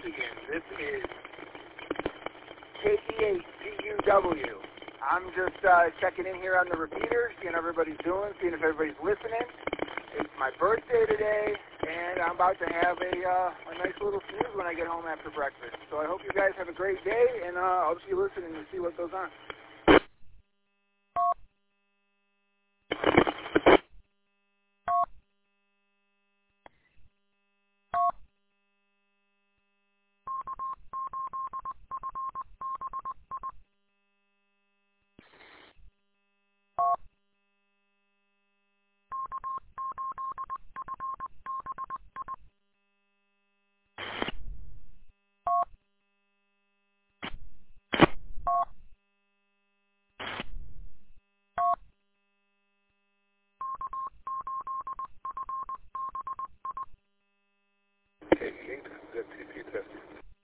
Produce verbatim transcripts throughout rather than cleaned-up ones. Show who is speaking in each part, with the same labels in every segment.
Speaker 1: Michigan. This is K E eight G U W. I'm just uh, checking in here on the repeater, seeing how everybody's doing, seeing if everybody's listening. It's my birthday today, and I'm about to have a, uh, a nice little snooze when I get home after breakfast. So I hope you guys have a great day, and uh, I'll just be listening to see what goes on.
Speaker 2: K E eight, Z T P testing.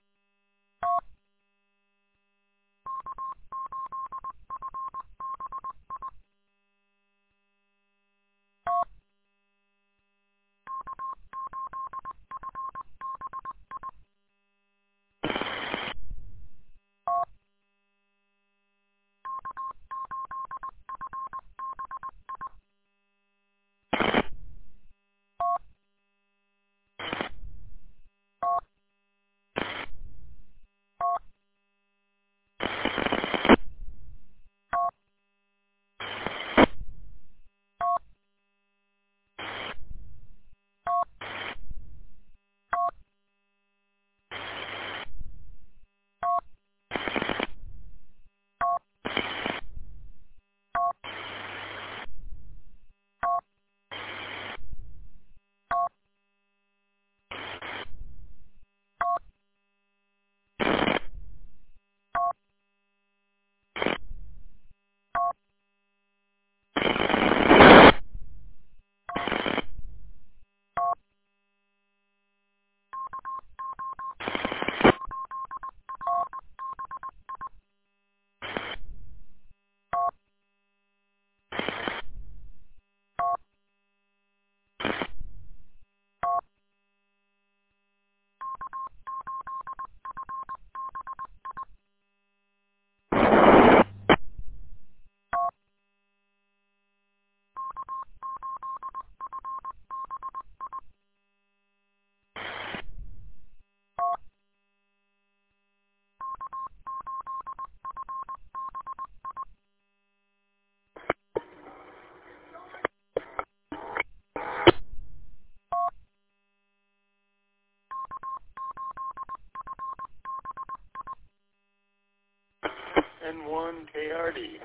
Speaker 1: N one K R D.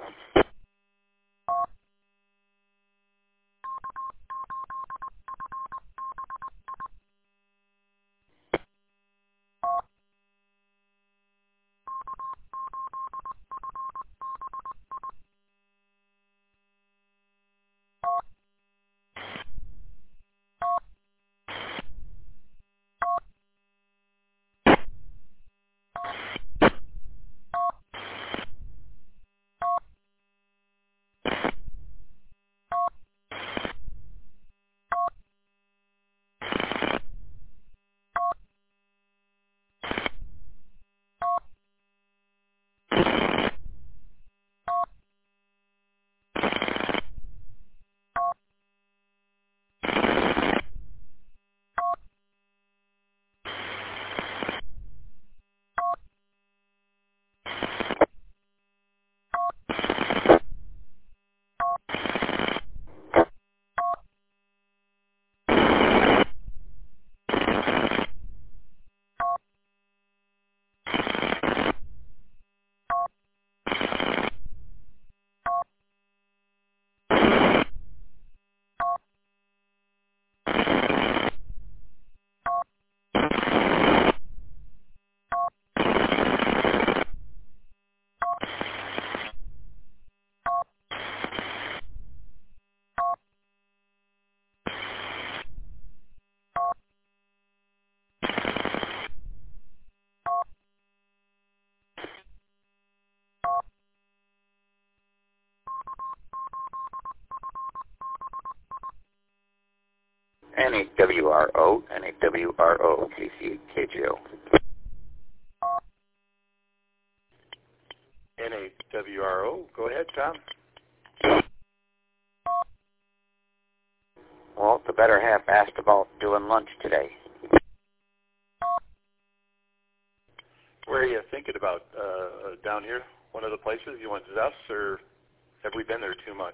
Speaker 3: N A W R O, N A W R O, K C K J O.
Speaker 2: Go ahead, Tom.
Speaker 3: Well, the better half asked about doing lunch today.
Speaker 2: Where are you thinking about? Uh, down here, one of the places? You want Zeff's, or have we been there too much?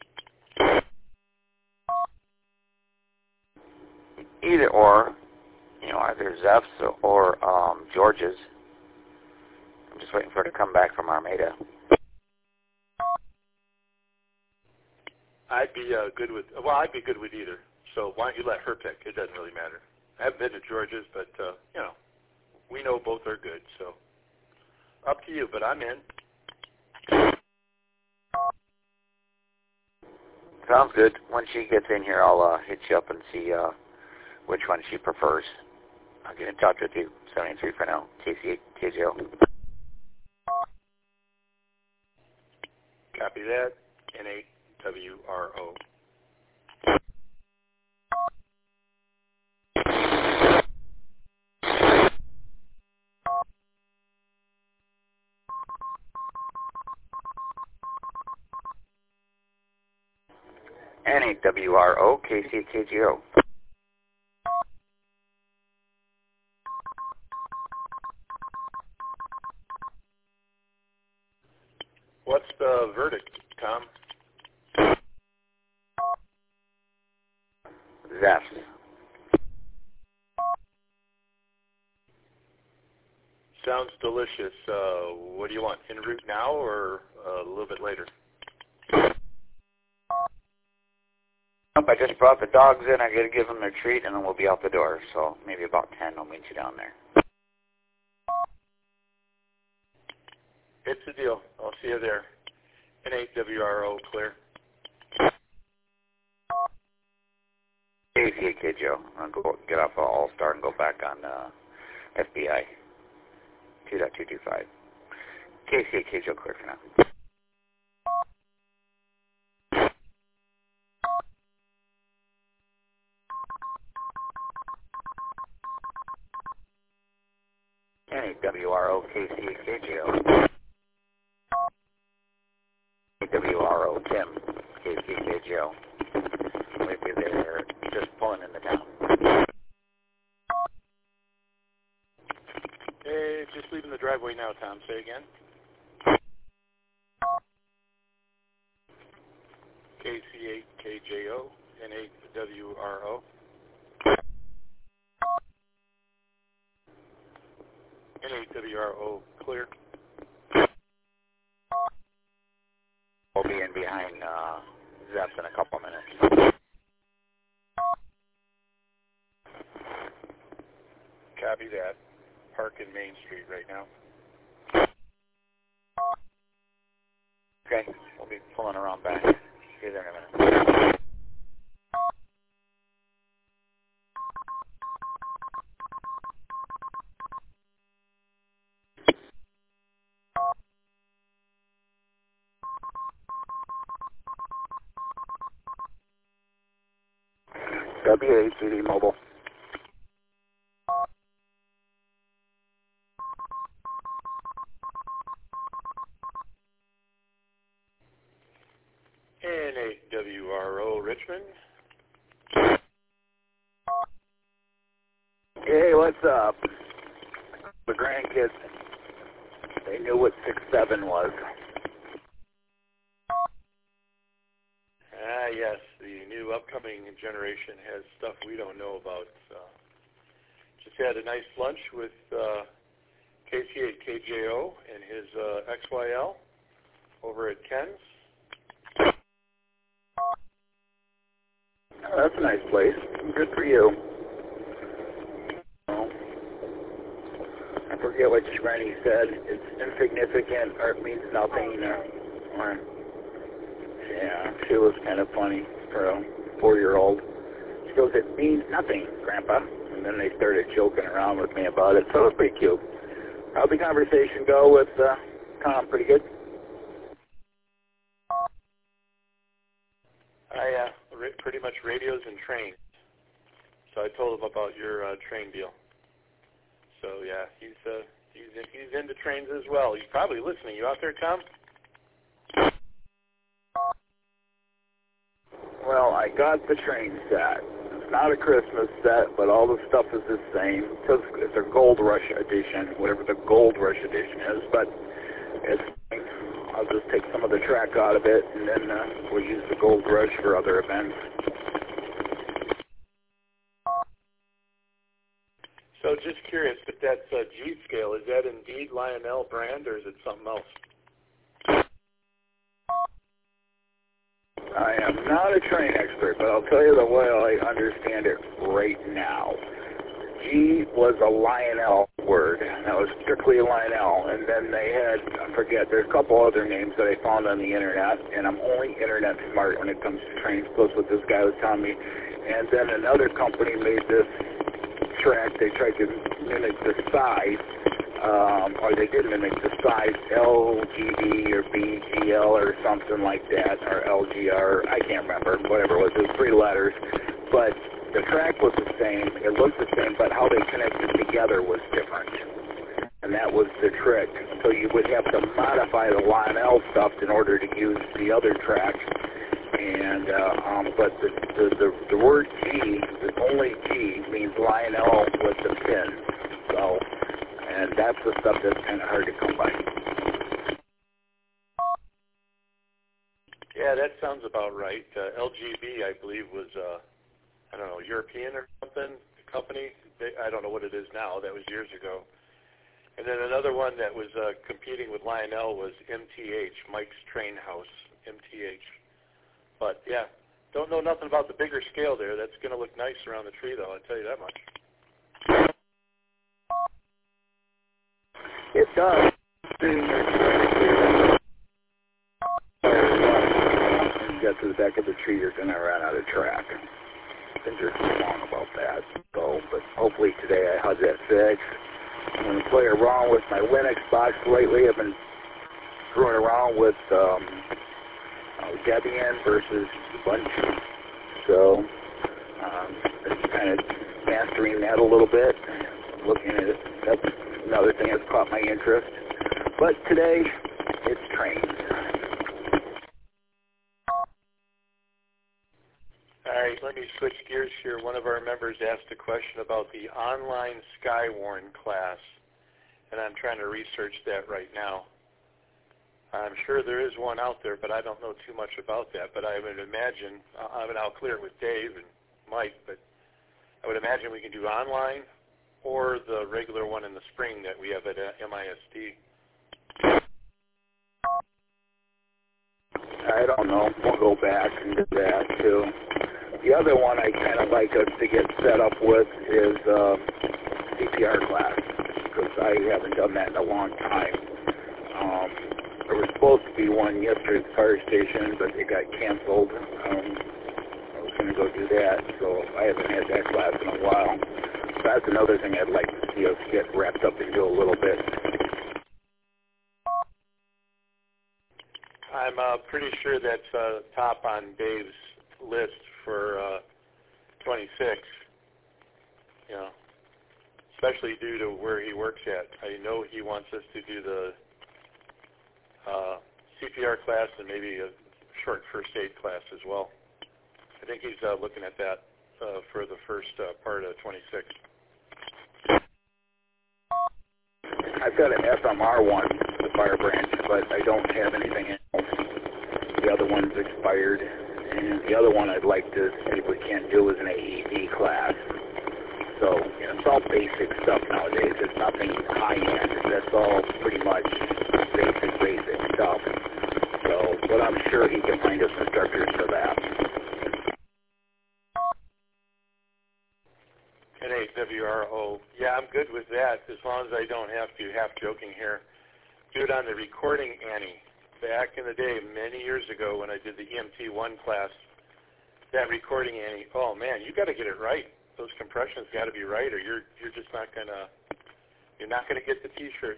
Speaker 3: Either or, you know, either Zeff's or um, George's. I'm just waiting for her to come back from Armada.
Speaker 2: I'd be uh, good with, well, I'd be good with either. So why don't you let her pick? It doesn't really matter. I haven't been to George's, but, uh, you know, we know both are good. So up to you, but I'm in.
Speaker 3: Sounds good. When she gets in here, I'll uh, hit you up and see uh, which one she prefers. I'll get in touch with you. seventy-three for now. K C K J O.
Speaker 2: Copy that. N eight W R O.
Speaker 3: N eight W R O, K C K G O.
Speaker 2: What's the verdict, Tom?
Speaker 3: Zeff's.
Speaker 2: Sounds delicious. Uh, what do you want? En route now or uh, a little bit later?
Speaker 3: Nope, I just brought the dogs in. I got to give them their treat, and then we'll be out the door. So maybe about ten, I'll meet you down there.
Speaker 2: It's a deal. I'll see you there. N eight W R O, clear.
Speaker 3: K C K J O. I'll go get off of All-Star and go back on uh, F B I. two point two two five. K C K J O, clear for now. N eight W R O, K C K J O. W R O, Tim, K C K J O. We'll be there just pulling in the town.
Speaker 2: Hey, just leaving the driveway now, Tom. Say again. K C eight K J O, N eight W R O. N eight W R O, clear.
Speaker 3: We'll be in behind uh, Zeff's in a couple minutes.
Speaker 2: Copy that. Park in Main Street right now.
Speaker 3: Okay, we'll be pulling around back. See you there in a minute. W A T D Mobile.
Speaker 2: N eight W R O, Richmond.
Speaker 1: Hey, what's up? The grandkids, they knew what six seven was.
Speaker 2: Ah, yes, the new upcoming generation has stuff we don't know about. Uh, just had a nice lunch with uh, K C eight K J O and his uh, X Y L over at Ken's.
Speaker 1: Oh, that's a nice place. Good for you. Oh, I forget what Granny said. It's insignificant or it means nothing. Or, or, yeah, she was kind of funny for a four-year-old. She goes, it means nothing, Grandpa. And then they started joking around with me about it, so it was pretty cute. How'd the conversation go with uh, Tom? Pretty good?
Speaker 2: I uh, ra- pretty much radios and trains. So I told him about your uh, train deal. So yeah, he's uh, he's in, he's into trains as well. He's probably listening. You out there, Tom?
Speaker 1: Well, I got the train set. It's not a Christmas set, but all the stuff is the same. It's, it's a Gold Rush edition, whatever the Gold Rush edition is, but it's fine. I'll just take some of the track out of it, and then uh, we'll use the Gold Rush for other events.
Speaker 2: So just curious, but that's a G scale. Is that indeed Lionel brand, or is it something else?
Speaker 1: I am not a train expert, but I'll tell you the way I understand it right now. G was a Lionel word. That was strictly a Lionel. And then they had, I forget, there's a couple other names that I found on the internet, and I'm only internet smart when it comes to trains, plus what this guy was telling me. And then another company made this track. They tried to mimic the size, um, or they did mimic the size, L G B or B G L or something like that, or L G R, I can't remember, whatever it was. It was three letters. But the track was the same, it looked the same, but how they connected together was different. And that was the trick. So you would have to modify the Lionel stuff in order to use the other track. And, uh, um, but the, the, the, the word G, the only G, means Lionel with the pin. So, and that's the stuff that's kind of hard to come by.
Speaker 2: Yeah, that sounds about right. Uh, L G B, I believe, was, uh, I don't know, European or something, the company. They, I don't know what it is now. That was years ago. And then another one that was uh, competing with Lionel was M T H, Mike's Train House, M T H. But, yeah, don't know nothing about the bigger scale there. That's going to look nice around the tree, though, I'll tell you that much.
Speaker 1: It does. When you get to the back of the tree, you're going to run out of track. I think there's something wrong about that. So, but hopefully today I had that fixed. I'm going to play around with my Linux box lately. I've been screwing around with um, uh, Debian versus Ubuntu. So, um, just kind of mastering that a little bit, looking at it. That's another thing that's caught my interest. But today, it's trains.
Speaker 2: All right, let me switch gears here. One of our members asked a question about the online Skywarn class, and I'm trying to research that right now. I'm sure there is one out there, but I don't know too much about that. But I would imagine, I mean, I'll clear it with Dave and Mike, but I would imagine we can do online or the regular one in the spring that we have at M I S D.
Speaker 1: I don't know. We'll go back and do that, too. The other one I kind of like us to get set up with is uh, C P R class, because I haven't done that in a long time. Um, there was supposed to be one yesterday at the fire station, but it got canceled. Um, I was going to go do that, so I haven't had that class in a while. So that's another thing I'd like to see us get wrapped up into a little bit.
Speaker 2: I'm uh, pretty sure that's uh, top on Dave's list for uh, twenty-six, you know, especially due to where he works at. I know he wants us to do the uh, C P R class and maybe a short first aid class as well. I think he's uh, looking at that uh, for the first uh, part of twenty-six.
Speaker 1: I've got an F M R one, the fire branch, but I don't have anything else. The other one's expired, and the other one I'd like to see if we can't do is an A E D class. So, you know, it's all basic stuff nowadays. It's nothing high-end. That's all pretty much basic, basic stuff. So, but I'm sure he can find us instructors for that.
Speaker 2: N A W R O. Yeah, I'm good with that as long as I don't have to, half joking here, do it on the recording Annie. Back in the day, many years ago when I did the E M T one class, that recording Annie, oh man, you got to get it right. Those compressions got to be right or you're you're just not going to, you're not going to get the T-shirt.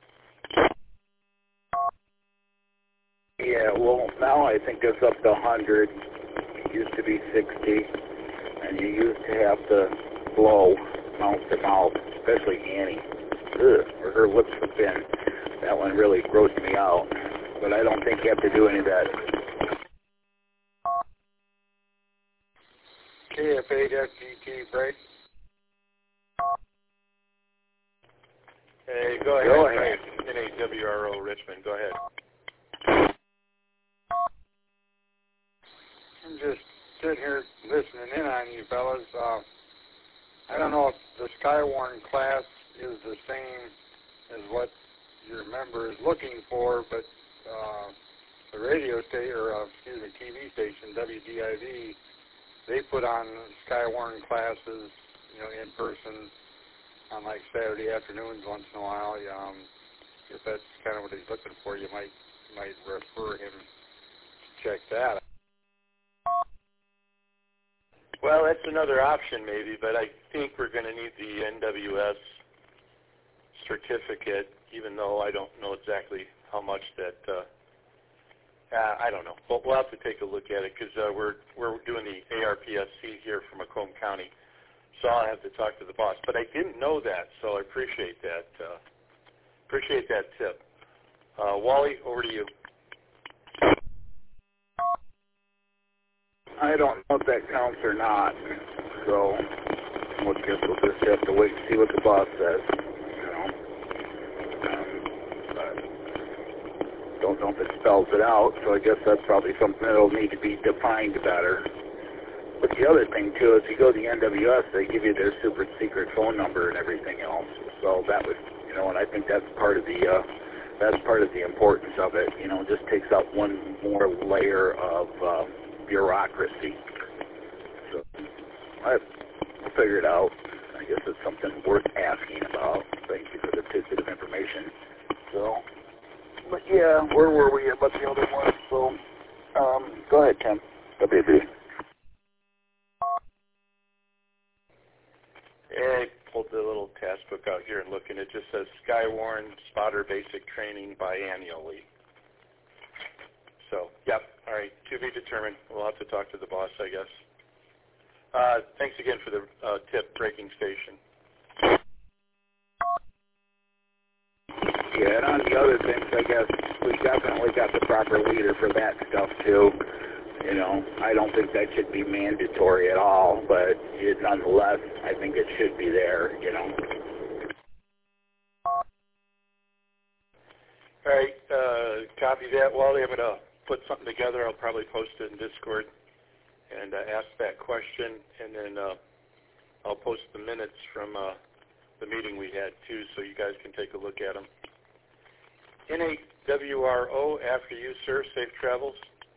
Speaker 1: Yeah, well, now I think it's up to one hundred. It used to be sixty, and you used to have to blow mouth to mouth, especially Annie. Ugh, or her lips were thin. That one really grossed me out. But I don't think you have to do any of that.
Speaker 4: K F eight F G T break.
Speaker 2: Hey, go ahead.
Speaker 3: Go ahead.
Speaker 2: N A W R O Richmond, go ahead.
Speaker 4: I'm just sitting here listening in on you fellas. Uh, I don't know if the Skywarn class is the same as what your member is looking for, but uh, the radio station, or uh, excuse me, T V station, W D I V, they put on Skywarn classes, you know, in person on like Saturday afternoons once in a while. Um, if that's kind of what he's looking for, you might might refer him to check that out.
Speaker 2: Well, that's another option maybe, but I think we're going to need the N W S certificate, even though I don't know exactly how much that, uh, uh, I don't know. But we'll have to take a look at it because uh, we're, we're doing the A R P S C here from Macomb County, so I'll have to talk to the boss. But I didn't know that, so I appreciate that. Uh, appreciate that tip. Uh, Wally, over to you.
Speaker 1: I don't know if that counts or not, so we'll just, we'll just have to wait and see what the boss says, you know. Um, but don't know if it spells it out, so I guess that's probably something that'll need to be defined better. But the other thing, too, is you go to the N W S, they give you their super secret phone number and everything else. So that would, you know, and I think that's part of the, uh, that's part of the importance of it. You know, it just takes out one more layer of uh, bureaucracy. So I, I'll figure it out. I guess it's something worth asking about. Thank you for the tidbit of information. So, but yeah, where were we about the other one? So, um, go ahead, Tim. W B.
Speaker 2: I pulled the little task book out here and looking. It just says Skywarn Spotter Basic Training biannually. So, yep, all right, to be determined. We'll have to talk to the boss, I guess. Uh, thanks again for the uh, tip, Breaking Station.
Speaker 1: Yeah, and on the other things, I guess we definitely got the proper leader for that stuff, too. You know, I don't think that should be mandatory at all, but it, nonetheless, I think it should be there, you know.
Speaker 2: All right, uh, copy that, Wally. I'm going to put something together. I'll probably post it in Discord and uh, ask that question, and then uh, I'll post the minutes from uh, the meeting we had, too, so you guys can take a look at them. N A W R O, after you, sir. Safe travels.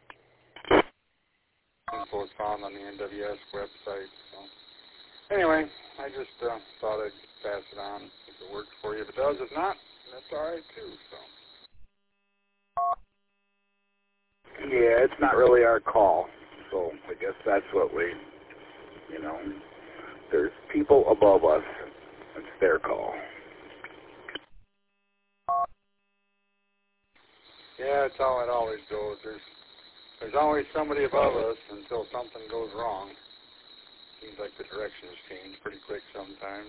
Speaker 4: Info is found on the N W S website. So anyway, I just uh, thought I'd pass it on if it works for you. If it does, if not, that's all right too. So
Speaker 1: Yeah, it's not really our call, so I guess that's what we, you know, there's people above us. It's their call.
Speaker 4: yeah, it's how it always goes. There's there's always somebody above us until something goes wrong. Seems like the directions change pretty quick sometimes.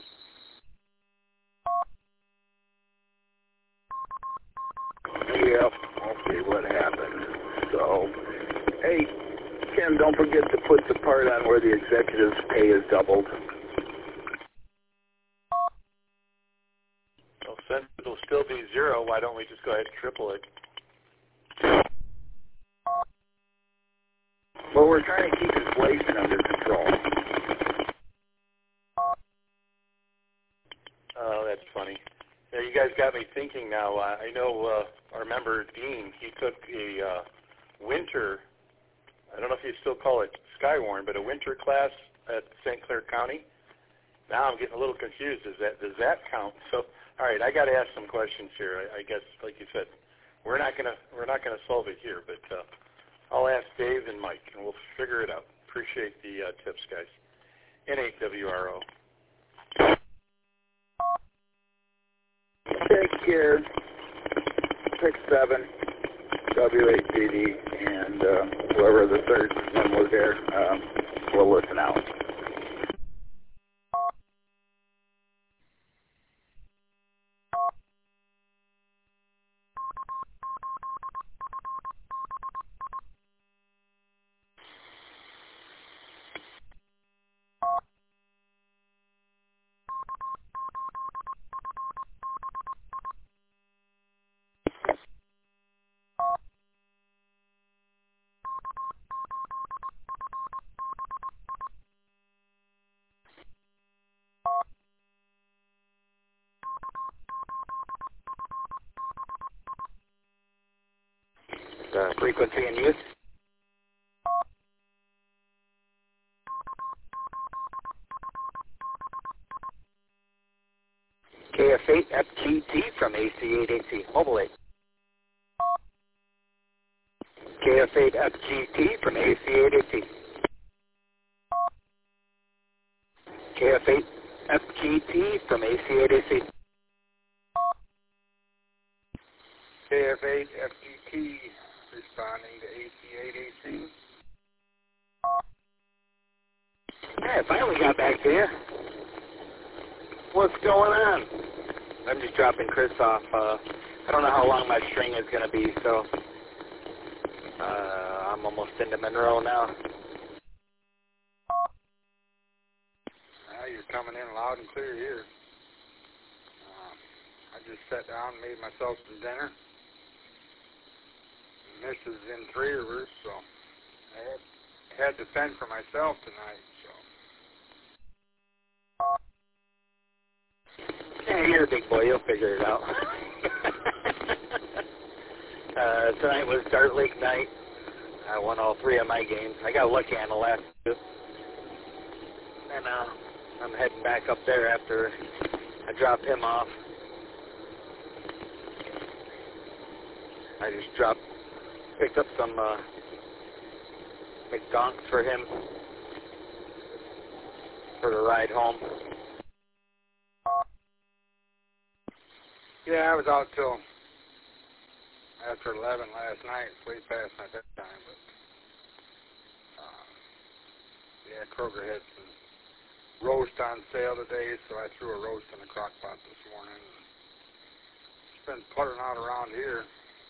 Speaker 1: Yeah, I'll see what happens. So, hey, Tim, don't forget to put the part on where the executive's pay is doubled.
Speaker 2: Well, since it'll still be zero, why don't we just go ahead and triple it?
Speaker 1: Well, we're trying to keep inflation under control.
Speaker 2: Oh, that's funny. Yeah, you guys got me thinking now. Uh, I know uh, our member, Dean, he took a uh, winter, I don't know if you still call it Skywarn, but a winter class at Saint Clair County. Now I'm getting a little confused. Is that, does that count? So, all right, I got to ask some questions here. I, I guess, like you said, we're not gonna we're not gonna solve it here, but uh, I'll ask Dave and Mike, and we'll figure it out. Appreciate the uh, tips, guys. N A W R O.
Speaker 1: Take care. six seven W eight D D, and uh, whoever the third one was there, um, we'll listen out.
Speaker 3: the frequency in use. K F eight F G T from A C eight A C, Mobile eight. K F eight F G T from A C eight A C. K F eight F G T from A C eight A C.
Speaker 4: K F eight F G T responding to A C eight A C.
Speaker 3: Hey, I finally got back to you. What's going on? I'm just dropping Chris off. Uh, I don't know how long my string is going to be, so uh, I'm almost into Monroe now.
Speaker 4: Uh, you're coming in loud and clear here. Uh, I just sat down and made myself some dinner. Missus in three of her, so I had, had to fend for myself tonight. So.
Speaker 3: Yeah, you're a big boy. You'll figure it out. uh, tonight was Dart Lake night. I won all three of my games. I got lucky on the last two. And uh, I'm heading back up there after I dropped him off. I just dropped, picked up some uh, McDonks for him for the ride home.
Speaker 4: Yeah, I was out till after eleven last night, way past my bedtime, but uh, yeah, Kroger had some roast on sale today, so I threw a roast in the crock pot this morning. It's been puttering out around here.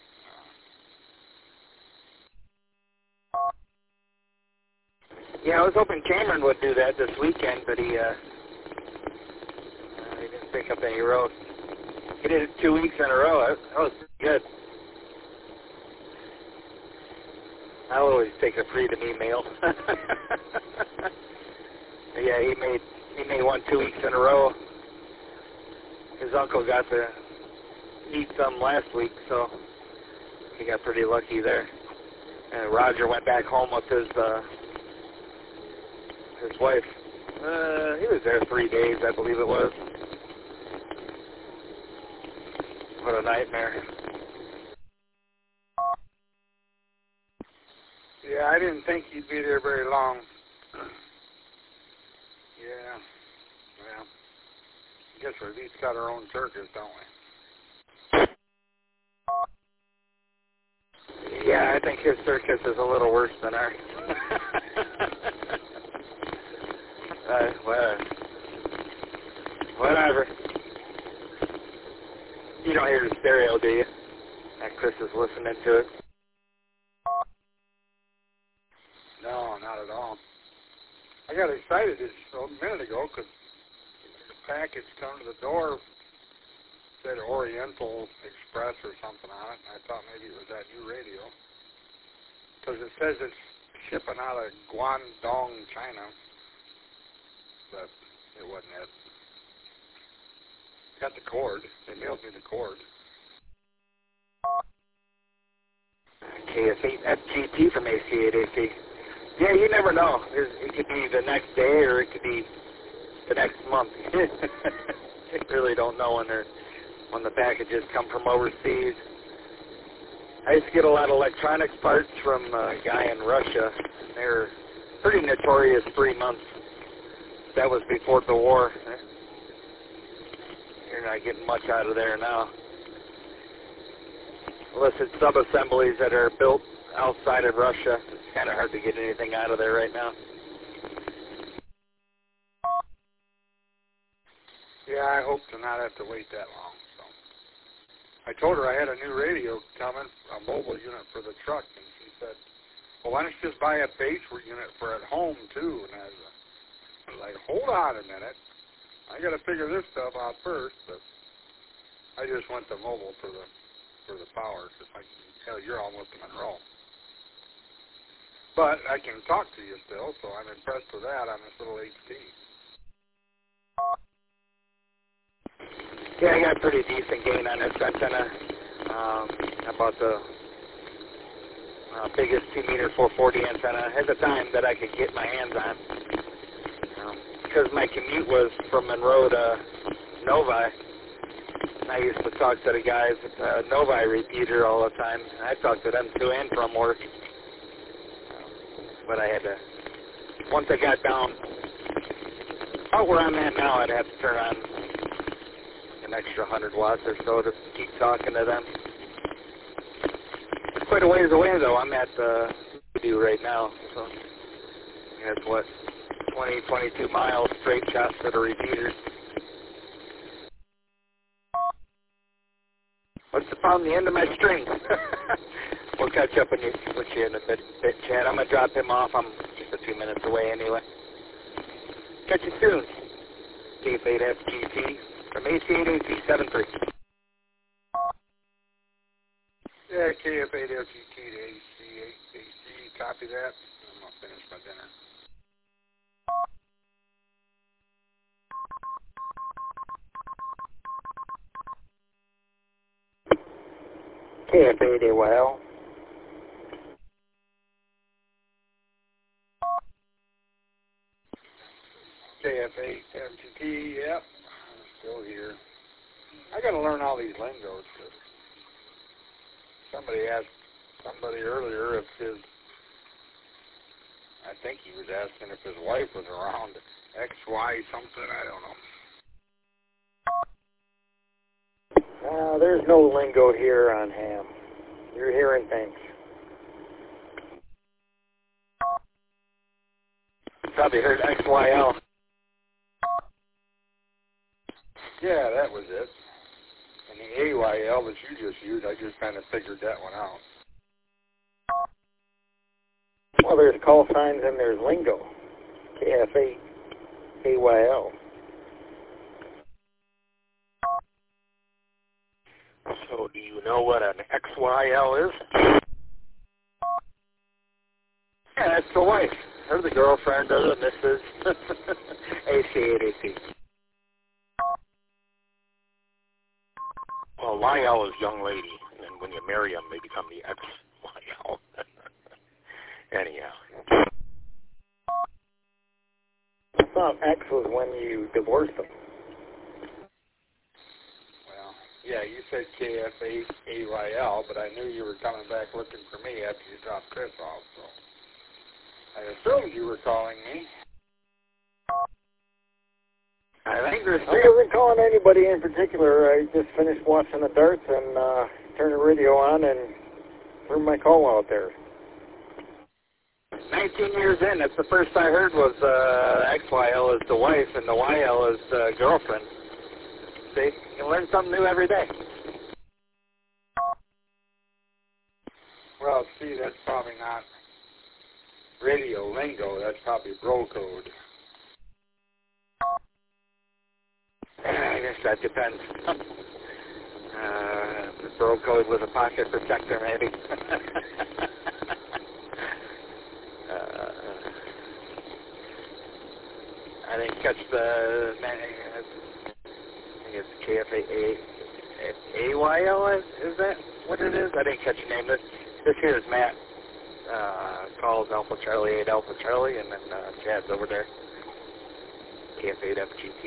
Speaker 3: Yeah, I was hoping Cameron would do that this weekend, but he, uh, uh, he didn't pick up any roast. He did it two weeks in a row. That, that was good. I'll always take a free to me meal. Yeah, he made he made one two weeks in a row. His uncle got to eat some last week, so he got pretty lucky there. And Roger went back home with his uh, his wife. Uh, he was there three days, I believe it was. What a nightmare.
Speaker 4: Yeah, I didn't think he'd be there very long. Yeah, well, I guess we at least got our own circus, don't we?
Speaker 3: Yeah, I think his circus is a little worse than ours. uh, well, whatever. You don't hear the stereo, do you? That Chris is listening to it.
Speaker 4: No, not at all. I got excited just a minute ago because the package come to the door, said Oriental Express or something on it, and I thought maybe it was that new radio. Because it says it's shipping out of Guangdong, China, but it wasn't it. Got the cord. They mailed me the cord.
Speaker 3: K F eight F G T from A C eight A C. Yeah, you never know. It could be the next day or it could be the next month. You really don't know when they're when the packages come from overseas. I used to get a lot of electronics parts from a guy in Russia. They're pretty notorious three months. That was before the war. You're not getting much out of there now. Unless it's sub-assemblies that are built outside of Russia. It's kind of hard to get anything out of there right now.
Speaker 4: Yeah, I hope to not have to wait that long. So I told her I had a new radio coming, a mobile unit for the truck, and she said, well, why don't you just buy a base unit for at home, too? And I was like, hold on a minute. I got to figure this stuff out first, but I just went to mobile for the for the power, because I can tell you're almost in Monroe. But I can talk to you still, so I'm impressed with that on this little H T.
Speaker 3: Yeah, I got a pretty decent gain on this antenna. Um, I bought the uh, biggest two meter four forty antenna at the time that I could get my hands on. Um, because my commute was from Monroe to Novi. I used to talk to the guys at the Novi repeater all the time. I talked to them to and from work. But I had to, once I got down out where I'm at now, I'd have to turn on an extra one hundred watts or so to keep talking to them. It's quite a ways away, though. I'm at the do right now, so that's what, twenty, twenty-two miles straight shots to the repeaters. What's the problem? The end of my string. We'll catch up with you, with you in a bit, bit, Chad. I'm going to drop him off. I'm just a few minutes away anyway. Catch you soon. K F eight F G T from A C eight A C seven three.
Speaker 4: Yeah, K F eight F G T to A C eight A C. Copy that. I'm going to finish my dinner.
Speaker 3: K F eight A Y L.
Speaker 4: K F eight F G T, yep, I'm still here. I got to learn all these lingos. Somebody asked somebody earlier if his, I think he was asking if his wife was around, X Y something, I don't know.
Speaker 3: Uh, there's no lingo here on ham. You're hearing things. Probably heard X Y L.
Speaker 4: Yeah, that was it. And the A Y L that you just used, I just kind of figured that one out.
Speaker 3: Well, there's call signs and there's lingo. K F eight A Y L. So do you know what an X Y L is? Yeah, that's the wife. Or the girlfriend or the missus. A C eight A C.
Speaker 5: Well, Y L is young lady, and then when you marry them, they become the X Y L. Anyhow.
Speaker 3: I thought X was when you divorced them.
Speaker 4: Well, yeah, you said K F eight A Y L, but I knew you were coming back looking for me after you dropped Chris off, so I assumed you were calling me.
Speaker 3: I think there's I wasn't calling anybody in particular. I just finished watching the darts and uh, turned the radio on and threw my call out there. nineteen years in, that's the first I heard was uh, X Y L is the wife and the Y L is the girlfriend. See, you learn something new every day.
Speaker 4: Well, see, that's probably not radio lingo. That's probably bro code.
Speaker 3: I guess that depends. uh, the bro code with a pocket protector, maybe. uh, I didn't catch the, I think it's K F A Y L, is, is that what it is? I didn't catch the name. This, this here is Matt. Uh, calls Alpha Charlie eight Alpha Charlie, and then uh, Chad's over there. K F eight F G T.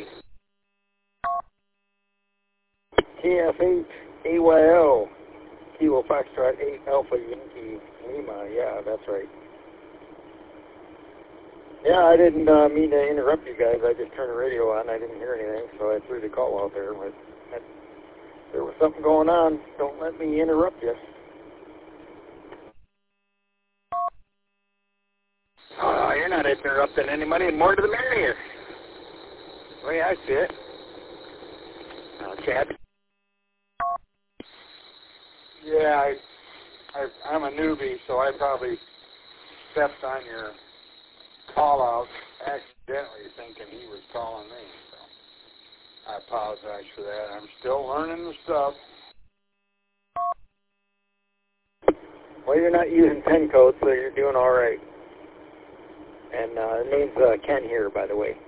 Speaker 3: K F eight A Y L, Kilo Foxtrot eight Alpha Yankee Lima. Yeah, that's right. Yeah, I didn't uh, mean to interrupt you guys. I just turned the radio on. I didn't hear anything, so I threw the call out there. But that, there was something going on. Don't let me interrupt you. Oh, you're not interrupting anybody. More to the merrier. The way I see it. Uh, Chad?
Speaker 4: Yeah, I, I, I'm a newbie, so I probably stepped on your call out accidentally thinking he was calling me. So I apologize for that. I'm still learning the stuff.
Speaker 3: Well, you're not using pen code, so you're doing all right. And uh, the name's uh, Ken here, by the way.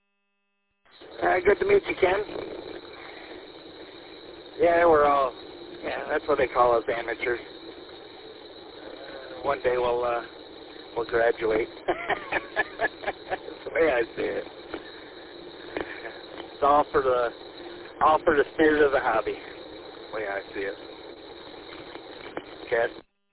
Speaker 3: Uh, good to meet you, Ken. Yeah, we're all Yeah, that's what they call us, amateurs. One day we'll uh, we'll graduate. That's the way I see it. It's all for the all for the spirit of the hobby. The way I see it. Chad?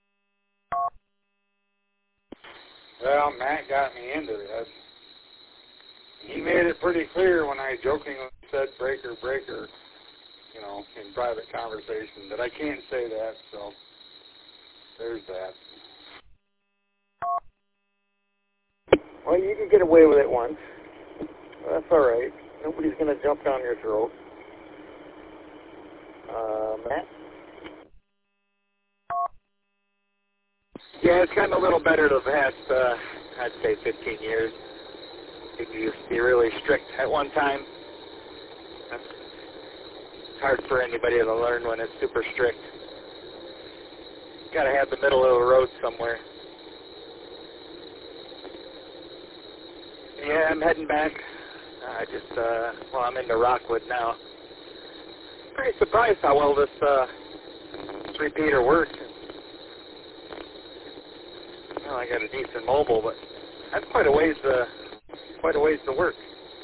Speaker 4: Well, Matt got me into this. He made it pretty clear when I jokingly said breaker, breaker, you know, in private conversation, that I can't say that, so there's that.
Speaker 1: Well, you can get away with it once. That's all right. Nobody's going to jump down your throat. Uh, Matt?
Speaker 3: Yeah, it's gotten a little better the past, uh, I'd say fifteen years. It used to be really strict at one time. It's hard for anybody to learn when it's super strict. Got to have the middle of the road somewhere. Yeah, I'm heading back. I uh, just, uh, well, I'm into Rockwood now. Pretty surprised how well this, uh, this repeater works. Well, I got a decent mobile, but that's quite a ways, uh, quite a ways to work.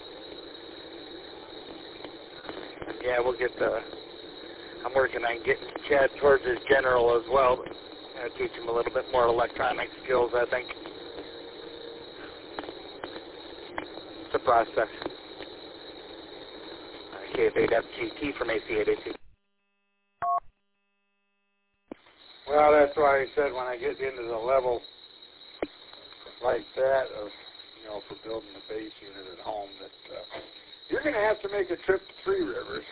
Speaker 3: Yeah, we'll get the, I'm working on getting Chad towards his general as well, but I'm going to teach him a little bit more electronic skills, I think. It's a process. K F eight F G T from A C eight eighty-two.
Speaker 4: Well, that's why I said when I get into the level like that of, you know, for building a base unit at home, that uh, you're going to have to make a trip to Three Rivers.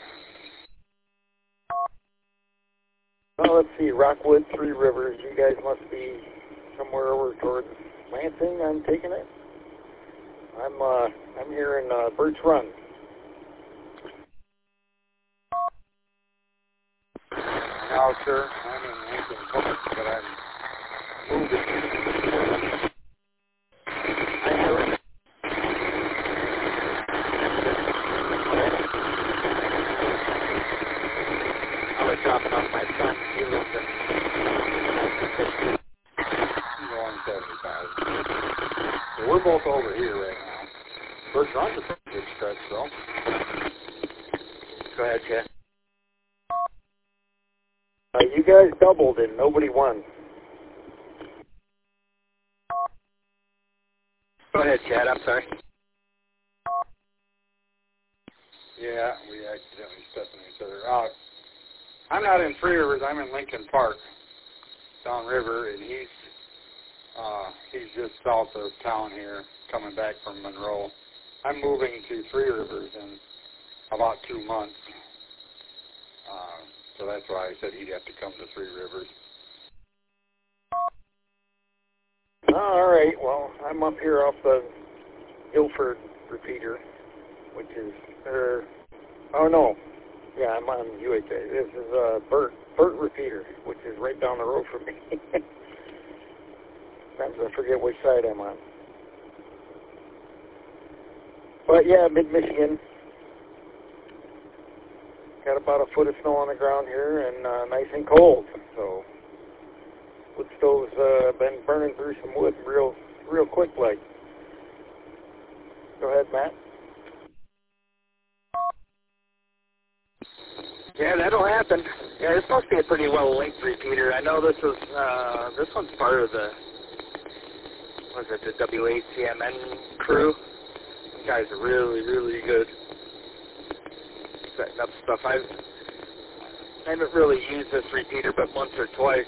Speaker 1: Well, let's see, Rockwood, Three Rivers. You guys must be somewhere over towards Lansing, I'm taking it. I'm uh, I'm here in uh, Birch Run.
Speaker 4: No, sir, I'm in Lincoln Park, but I'm moving.
Speaker 3: I know it. I was dropping off my son. He lives in
Speaker 4: I'm going seventy-five. So we're both over here right now. Birch Run's a pretty good stretch, though.
Speaker 3: Go ahead, Chad.
Speaker 1: Uh, you guys doubled and nobody won.
Speaker 3: Go ahead, Chad. I'm sorry.
Speaker 4: Yeah, we accidentally stepped on each other. Uh, I'm not in Three Rivers. I'm in Lincoln Park, downriver, and he's uh, he's just south of town here, coming back from Monroe. I'm moving to Three Rivers in about two months, uh, so that's why I said he'd have to come to Three Rivers.
Speaker 1: All right, well, I'm up here off the Guilford repeater, which is, er, oh no, yeah, I'm on U H A. This is uh, Burt, Burt repeater, which is right down the road from me. Sometimes I forget which side I'm on. But yeah, mid-Michigan. Got about a foot of snow on the ground here and uh, nice and cold, so wood stove's uh, been burning through some wood real, real quick like. Go ahead, Matt.
Speaker 3: Yeah, that'll happen. Yeah, it's supposed to be a pretty well linked repeater. I know this is uh, this one's part of the what is it, the W A C M N crew. You guys are really, really good setting up stuff. I've I haven't really used this repeater but once or twice.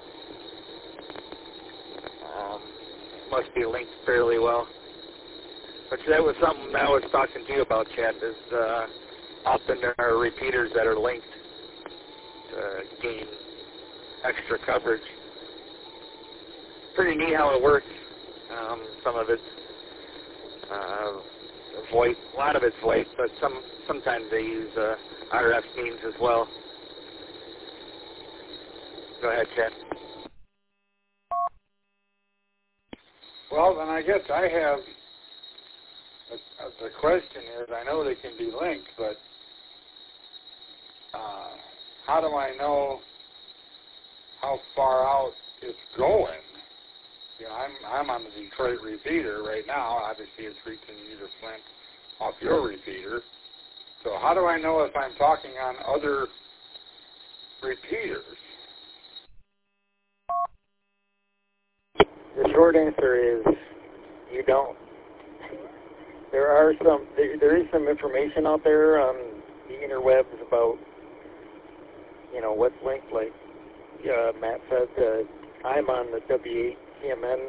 Speaker 3: Um, must be linked fairly well. But that was something I was talking to you about, Chad, is uh, often there are repeaters that are linked to gain extra coverage. Pretty neat how it works. Um, some of it's uh, VoIP, a lot of it's VoIP, but some sometimes they use uh, R F means as well. Go ahead, Chad.
Speaker 4: Well, then I guess I have, uh, the question is, I know they can be linked, but uh, how do I know how far out it's going. You know, I'm I'm on the Detroit repeater right now. Obviously, it's reaching you to Flint off your repeater. So how do I know if I'm talking on other repeaters?
Speaker 3: The short answer is you don't. There are some. There, there is some information out there on the interwebs about, you know, what's linked. Like uh, Matt said, uh, I'm on the W eight T M N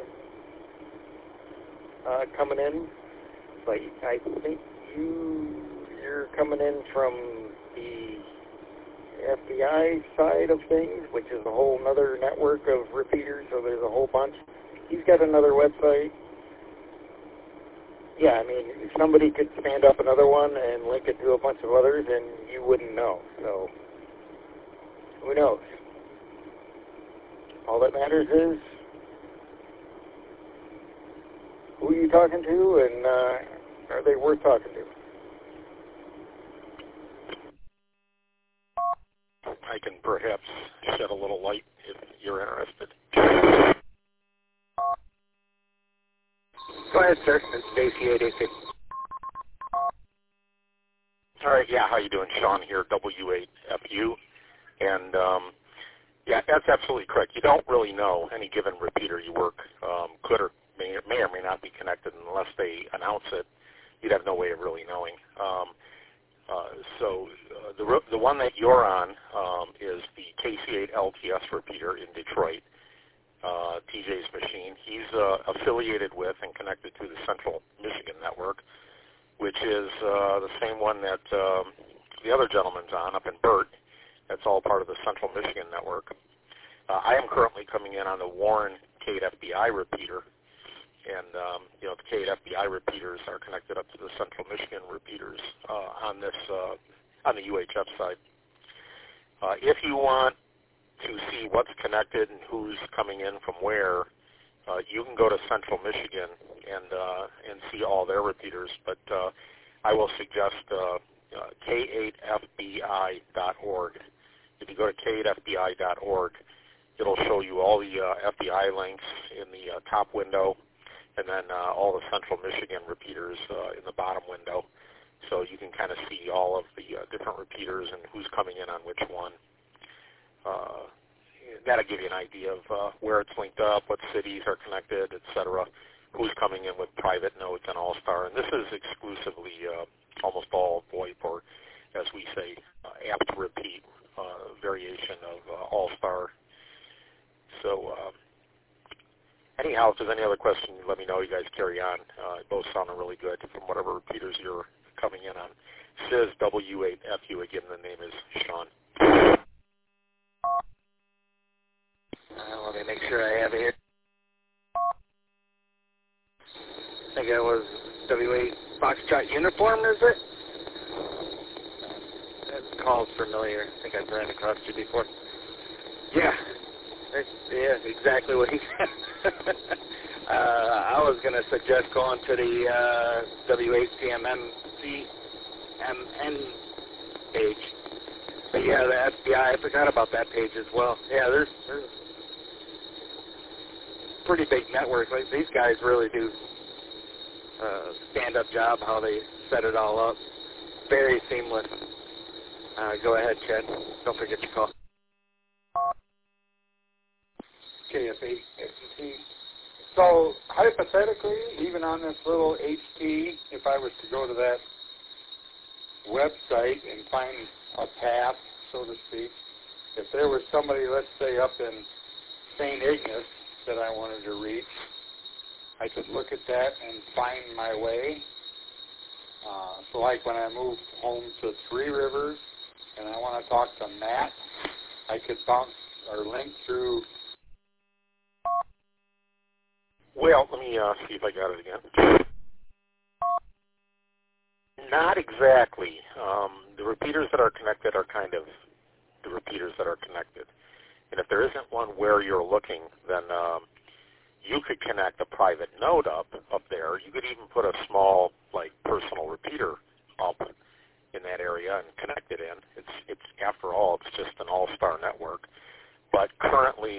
Speaker 3: uh, coming in, but I think you you're coming in from the F B I side of things, which is a whole other network of repeaters. So there's a whole bunch. He's got another website. Yeah, I mean, somebody could stand up another one and link it to a bunch of others, and you wouldn't know. So, who knows? All that matters is who are you talking to, and uh, are they worth talking to?
Speaker 5: I can perhaps shed a little light if you're interested.
Speaker 3: Go ahead, sir. It's Stacy eight eight six.
Speaker 5: All right, yeah, how you doing? Sean here, W eight F U. And, um, yeah, that's absolutely correct. You don't really know any given repeater you work um, could or may, may or may not be connected unless they announce it. You'd have no way of really knowing. Um, uh, so uh, the the one that you're on um, is the K C eight L T S repeater in Detroit. Uh, T J's machine. He's uh, affiliated with and connected to the Central Michigan Network, which is uh, the same one that um, the other gentleman's on up in Burt. That's all part of the Central Michigan Network. Uh, I am currently coming in on the Warren K eight F B I repeater, and um, you know the K eight F B I repeaters are connected up to the Central Michigan repeaters uh, on this uh, on the U H F side. Uh, if you want to see what's connected and who's coming in from where, uh, you can go to Central Michigan and uh, and see all their repeaters. But uh, I will suggest uh, uh, K eight F B I dot org. If you go to K eight F B I dot org, it'll show you all the uh, F B I links in the uh, top window, and then uh, all the Central Michigan repeaters uh, in the bottom window. So you can kind of see all of the uh, different repeaters and who's coming in on which one. Uh, that'll give you an idea of uh, where it's linked up, what cities are connected, et cetera, who's coming in with private nodes and All-Star. And this is exclusively uh, almost all VoIP, or as we say, uh, apt repeat uh, variation of uh, All-Star. So um, anyhow, if there's any other questions, let me know. You guys carry on. Uh, both sounding really good from whatever repeaters you're coming in on. C I S W eight F U, again, the name is Sean.
Speaker 3: Uh, let me make sure I have it here. I think that was W eight Foxtrot Uniform, is it? That call's familiar. I think I've ran across you before. Yeah. That's, yeah, exactly what he said. uh, I was going to suggest going to the uh, W eight C M M C M N page. But yeah, the F B I, I forgot about that page as well. Yeah, there's, there's a pretty big network. Like, these guys really do uh, stand-up job how they set it all up. Very seamless. Uh, go ahead, Chad. Don't forget to call.
Speaker 4: K F eight F T. So hypothetically, even on this little H T, if I was to go to that website and find a path, so to speak, if there was somebody, let's say, up in Saint Ignace that I wanted to reach, I could look at that and find my way. Uh, so like when I moved home to Three Rivers and I want to talk to Matt, I could bounce or link through.
Speaker 5: Well, let me uh, see if I got it again. Not exactly. Um, the repeaters that are connected are kind of the repeaters that are connected. And if there isn't one where you're looking, then um, you could connect a private node up up there. You could even put a small, like, personal repeater up in that area and connect it in. It's, it's after all, it's just an all-star network. But currently,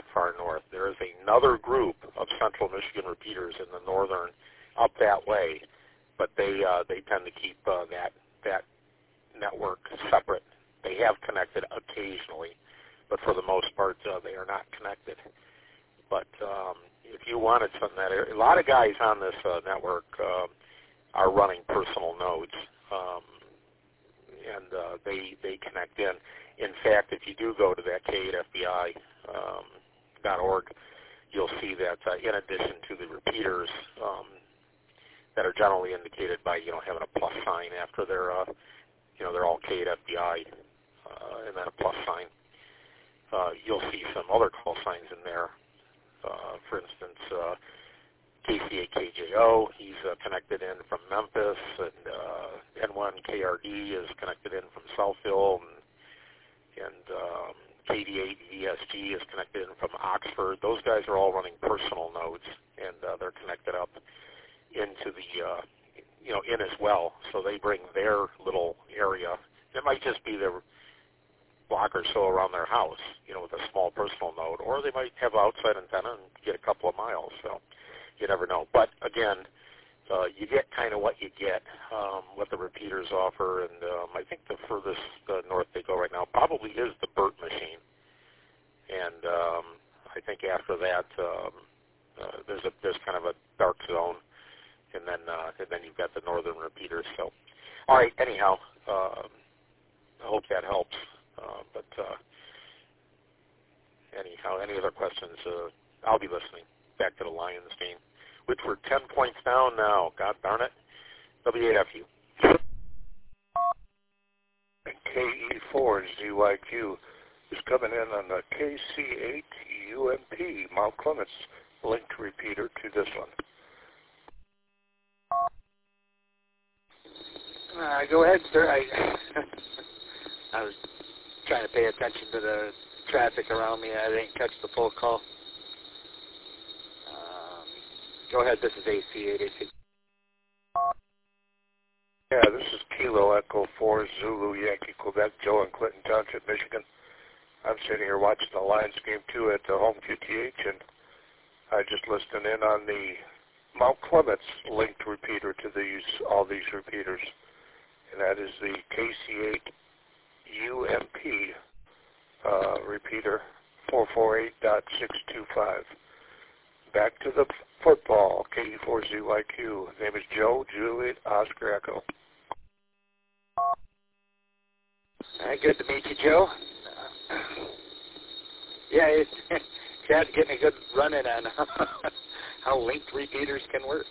Speaker 5: far north. There is another group of Central Michigan repeaters in the northern, up that way, but they uh, they tend to keep uh, that that network separate. They have connected occasionally, but for the most part, uh, they are not connected. But um, if you wanted something that area, a lot of guys on this uh, network uh, are running personal nodes, um, and uh, they they connect in. In fact, if you do go to that K eight F B I dot org, um, you'll see that uh, in addition to the repeaters um, that are generally indicated by you know having a plus sign after their uh, you know they're all K eight F B I uh, and then a plus sign. Uh, you'll see some other call signs in there. Uh, for instance, uh, K C eight K J O, he's uh, connected in from Memphis, and uh, N one K R D is connected in from Southfield, and, and um, K D eight V S G is connected in from Oxford. Those guys are all running personal nodes, and uh, they're connected up into the, uh, you know, in as well. So they bring their little area. It might just be their block or so around their house, you know, with a small personal node, or they might have outside antenna and get a couple of miles. So you never know. But again, uh, you get kind of what you get, um, what the repeaters offer, and um, I think the furthest uh, north they go right now probably is the BERT machine. And um, I think after that, um, uh, there's a there's kind of a dark zone, and then uh, and then you've got the northern repeaters. So, all right. Anyhow, um, I hope that helps. Uh, but uh, anyhow, any other questions? Uh, I'll be listening. Back to the Lions game, which we're ten points down now. God darn it. W eight F U.
Speaker 6: K E four Z Y Q is coming in on the K C eight U M P, Mount Clemens linked repeater to this one.
Speaker 3: Uh, go ahead, sir. I, I was trying to pay attention to the traffic around me. I didn't catch the full call. Um, go ahead. This is A C eight A C.
Speaker 6: Yeah, this is Kilo Echo four Zulu Yankee Quebec, Joe in Clinton Township, Michigan. I'm sitting here watching the Lions game two at the home Q T H, and I just listened in on the Mount Clemens linked repeater to these all these repeaters, and that is the K C eight U M P uh, repeater four forty-eight point six two five. Back to the football, K E four Z Y Q. His name is Joe Juliet Oscar Echo.
Speaker 3: All right, good to meet you, Joe. Uh, yeah, it's, Chad's getting a good run-in on how linked repeaters can work.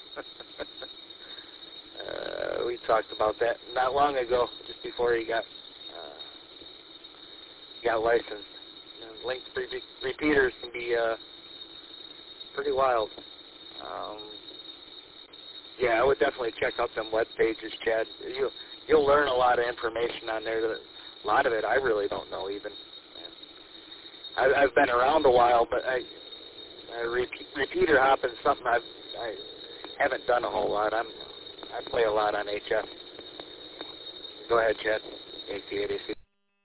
Speaker 3: uh, we talked about that not long ago, just before he got uh, got licensed. And linked re- repeaters can be uh, pretty wild. Um, yeah, I would definitely check out them web pages, Chad. You you'll learn a lot of information on there. That, a lot of it I really don't know even. I, I've been around a while, but I, I repeat, repeater hopping is something I've I haven't done a whole lot. I'm I play a lot on H F. Go ahead, Chad. A C eight A C.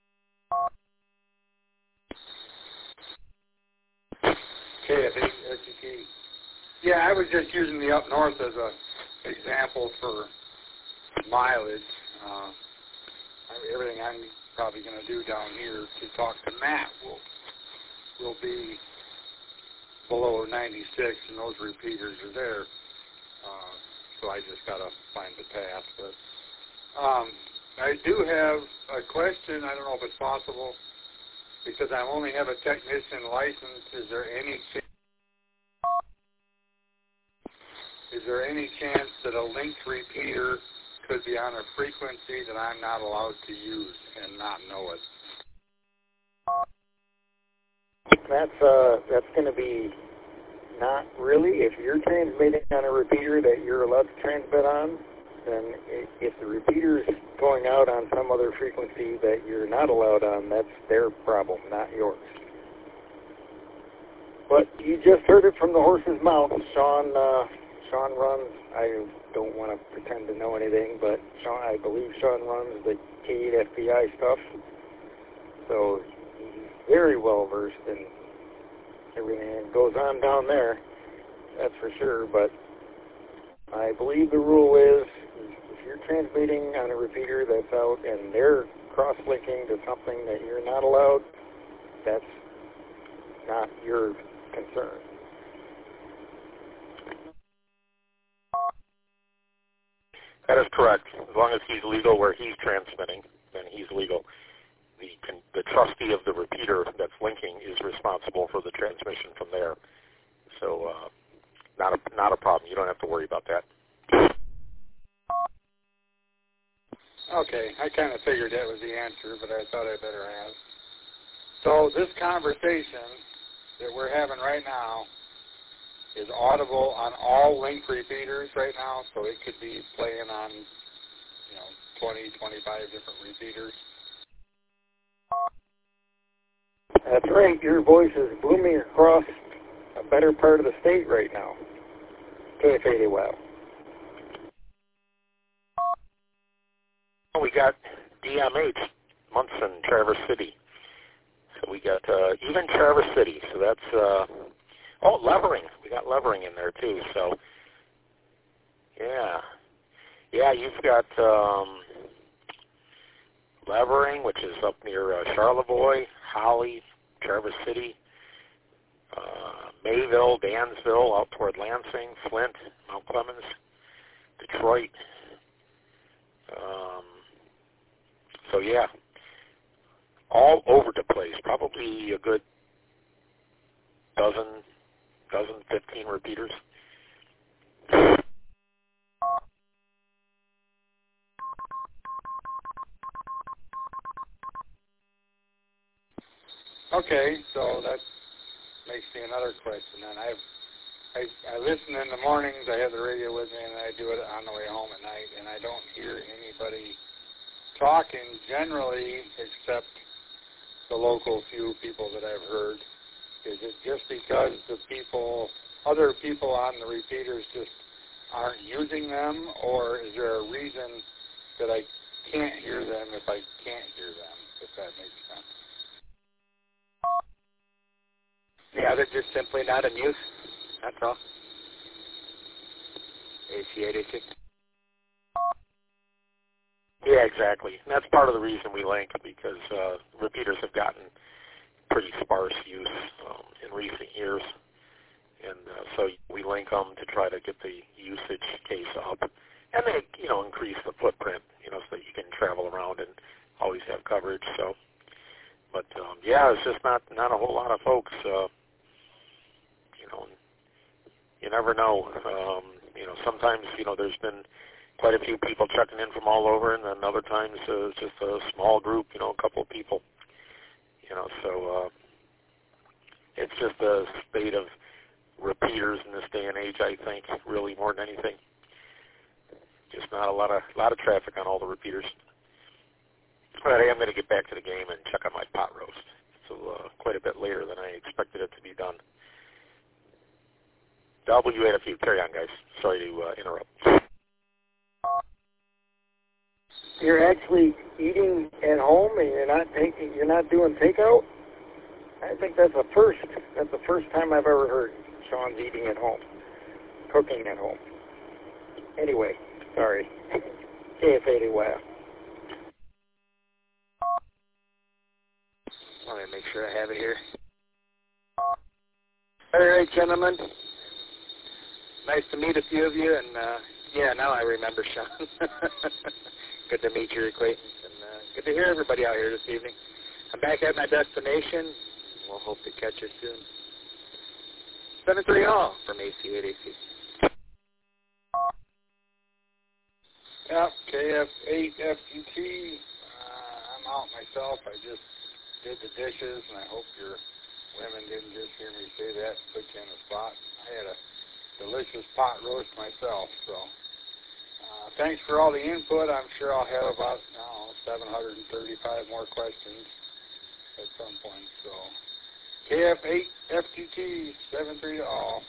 Speaker 4: K F eight S E K. Yeah, I was just using the up north as a example for mileage. Uh, everything I'm probably going to do down here to talk to Matt will will be below ninety-six, and those repeaters are there. Uh, so I just got to find the path. But um, I do have a question. I don't know if it's possible, because I only have a technician license. Is there any chance, is there any chance that a linked repeater could be on a frequency that I'm not allowed to use and not know it?
Speaker 3: That's uh, that's going to be not really. If you're transmitting on a repeater that you're allowed to transmit on, then if the repeater is going out on some other frequency that you're not allowed on, that's their problem, not yours. But you just heard it from the horse's mouth. Sean, uh, Sean runs. I don't want to pretend to know anything, but Sean, I believe Sean runs the K eight F B I stuff. So he's very well versed in everything goes on down there, that's for sure. But I believe the rule is if you're transmitting on a repeater that's out and they're cross-linking to something that you're not allowed, that's not your concern.
Speaker 5: That is correct. As long as he's legal where he's transmitting, then he's legal. The, the trustee of the repeater that's linking is responsible for the transmission from there. So uh, not a, not a problem. You don't have to worry about that.
Speaker 4: Okay, I kind of figured that was the answer, but I thought I better ask. So this conversation that we're having right now is audible on all link repeaters right now, so it could be playing on, you know, twenty, twenty-five different repeaters.
Speaker 3: That's right. Your voice is booming across a better part of the state right now. K F eighty well.
Speaker 5: We got D M H, Munson, Traverse City. So we got uh, even Traverse City. So that's, uh, oh, Levering. We got Levering in there too. So, yeah. Yeah, you've got um, Levering, which is up near uh, Charlevoix, Holly, Traverse City, uh, Mayville, Dansville, out toward Lansing, Flint, Mount Clemens, Detroit. Um, so, yeah, all over the place, probably a good dozen, dozen, fifteen repeaters.
Speaker 4: Okay, so that makes me another question. And I've, I I listen in the mornings. I have the radio with me, and I do it on the way home at night. And I don't hear anybody talking generally, except the local few people that I've heard. Is it just because the people, other people on the repeaters, just aren't using them, or is there a reason that I can't hear them if I can't hear them? If that makes sense.
Speaker 3: Yeah, they're just simply not in use. That's all. A C eighty-six.
Speaker 5: Yeah, exactly. And that's part of the reason we link, because uh, repeaters have gotten pretty sparse use um, in recent years. And uh, so we link them to try to get the usage case up. And they, you know, increase the footprint, you know, so that you can travel around and always have coverage. So, but, um, yeah, it's just not, not a whole lot of folks, uh, you know, you never know. Um, you know, sometimes, you know, there's been quite a few people checking in from all over, and then other times uh, it's just a small group, you know, a couple of people. You know, so uh, it's just a state of repeaters in this day and age, I think, really more than anything. Just not a lot of lot of traffic on all the repeaters. But I am going to get back to the game and check on my pot roast. So uh, quite a bit later than I expected it to be done. W eight F U. Carry on, guys. Sorry to uh, interrupt.
Speaker 3: You're actually eating at home, and you're not taking, you're not doing takeout? I think that's a first. That's the first time I've ever heard Sean's eating at home, cooking at home. Anyway, sorry. K F eighty wow. Let me make sure I have it here. All right, gentlemen. Nice to meet a few of you, and uh, yeah, now I remember Sean. Good to meet your acquaintance, and uh, good to hear everybody out here this evening. I'm back at my destination. We'll hope to catch you soon. seven three all from A C eight A C.
Speaker 4: Yep, K F eight F U T. Uh, I'm out myself. I just did the dishes, and I hope your women didn't just hear me say that and put you in a spot. I had a delicious pot roast myself, so uh, thanks for all the input. I'm sure I'll have about, I don't know, seven hundred thirty-five more questions at some point. So K F eight F T T, seven three to all.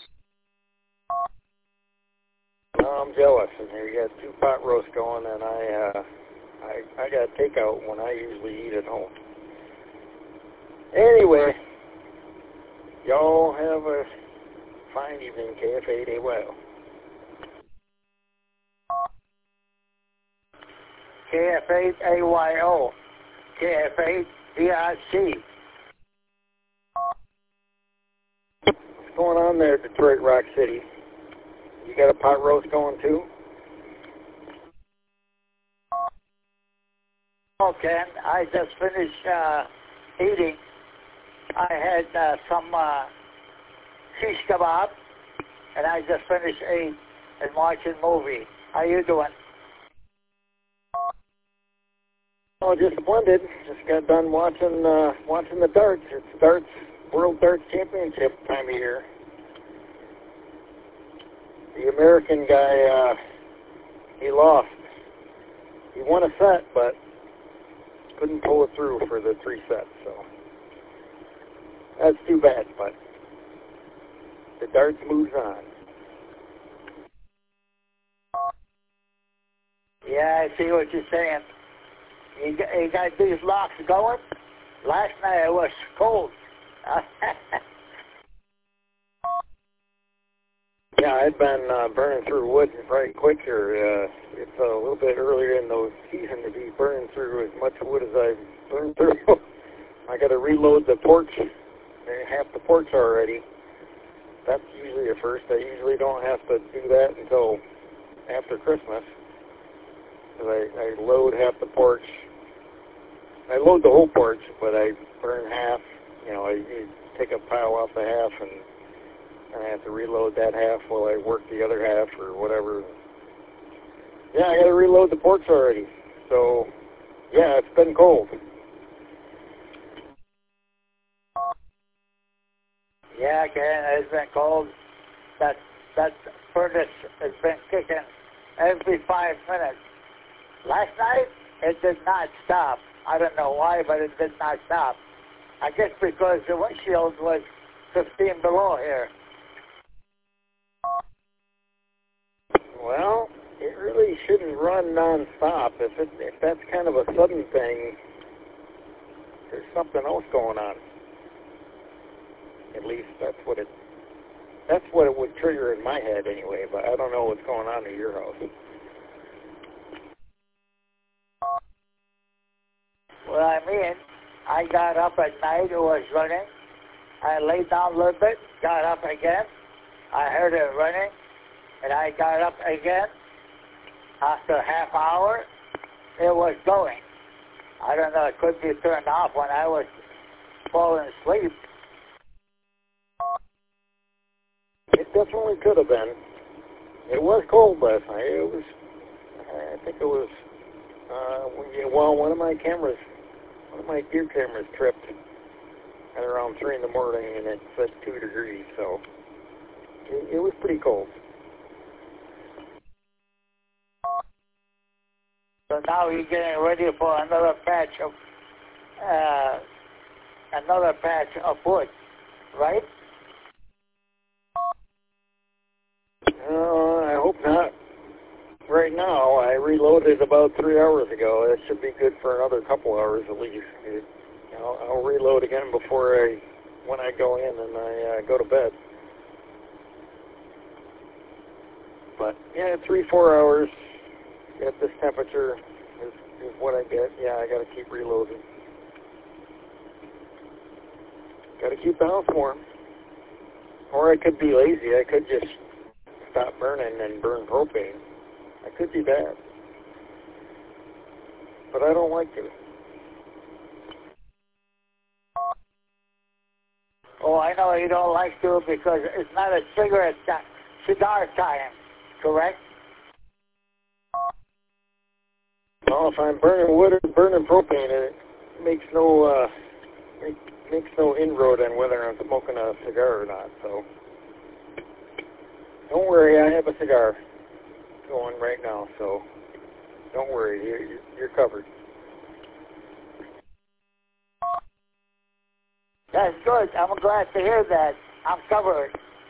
Speaker 3: Well, I'm jealous, and here you got two pot roasts going, and I, uh, I, I got takeout when I usually eat at home. Anyway,
Speaker 4: Y'all have a fine evening, K F eight A Y O.
Speaker 7: K F eight A Y O. K F eight D R C.
Speaker 4: What's going on there, Detroit Rock City? You got a pot roast going too?
Speaker 7: Okay, I just finished uh, eating. I had uh, some uh, shish kebab, and I just finished eating and watching movie. How you doing?
Speaker 4: Oh, just splendid. Just got done watching uh, watching the darts. It's darts World Darts Championship time of year. The American guy, uh, he lost. He won a set, but couldn't pull it through for the three sets. So that's too bad. But the darts moves on.
Speaker 7: Yeah, I see what you're saying. You got, you got these locks going? Last night it was cold.
Speaker 4: Yeah, I've been uh, burning through wood right quick here. Uh, it's a little bit earlier in the season to be burning through as much wood as I've burned through. I got to reload the porch, half the porch already. That's usually a first. I usually don't have to do that until after Christmas. Cause I, I load half the porch. I load the whole porch, but I burn half. You know, I, I take a pile off the half, and, and I have to reload that half while I work the other half or whatever. Yeah, I got to reload the porch already. So, yeah, it's been cold.
Speaker 7: Yeah, again, it's been cold. That that furnace has been kicking every five minutes. Last night, it did not stop. I don't know why, but it did not stop. I guess because the windshield was fifteen below here.
Speaker 4: Well, it really shouldn't run non-stop. If, it, if that's kind of a sudden thing, there's something else going on. At least that's what it that's what it would trigger in my head anyway, but I don't know what's going on at your house.
Speaker 7: Well, I mean, I got up at night, it was running. I laid down a little bit, got up again. I heard it running, and I got up again. After a half hour, it was going. I don't know, it could be turned off when I was falling asleep.
Speaker 4: It definitely could have been. It was cold last night. It was, I think it was, uh, well, one of my cameras, one of my gear cameras tripped at around three in the morning, and it said two degrees, so it, it was pretty cold.
Speaker 7: So now you're getting ready for another patch of, uh, another patch of wood, right?
Speaker 4: Uh, I hope not. Right now, I reloaded about three hours ago. That should be good for another couple hours at least. It, you know, I'll reload again before I, when I go in and I uh, go to bed. But yeah, three, four hours at this temperature is, is what I get. Yeah, I got to keep reloading. Got to keep the house warm. Or I could be lazy. I could just stop burning and burn propane. I could be bad. But I don't like to.
Speaker 7: Oh, I know you don't like to because it's not a cigarette time, cigar time, correct?
Speaker 4: Well, if I'm burning wood or burning propane, it makes no uh, it makes no inroad on whether I'm smoking a cigar or not. So don't worry, I have a cigar going right now, so don't worry, you're, you're covered.
Speaker 7: That's good. I'm glad to hear that. I'm covered.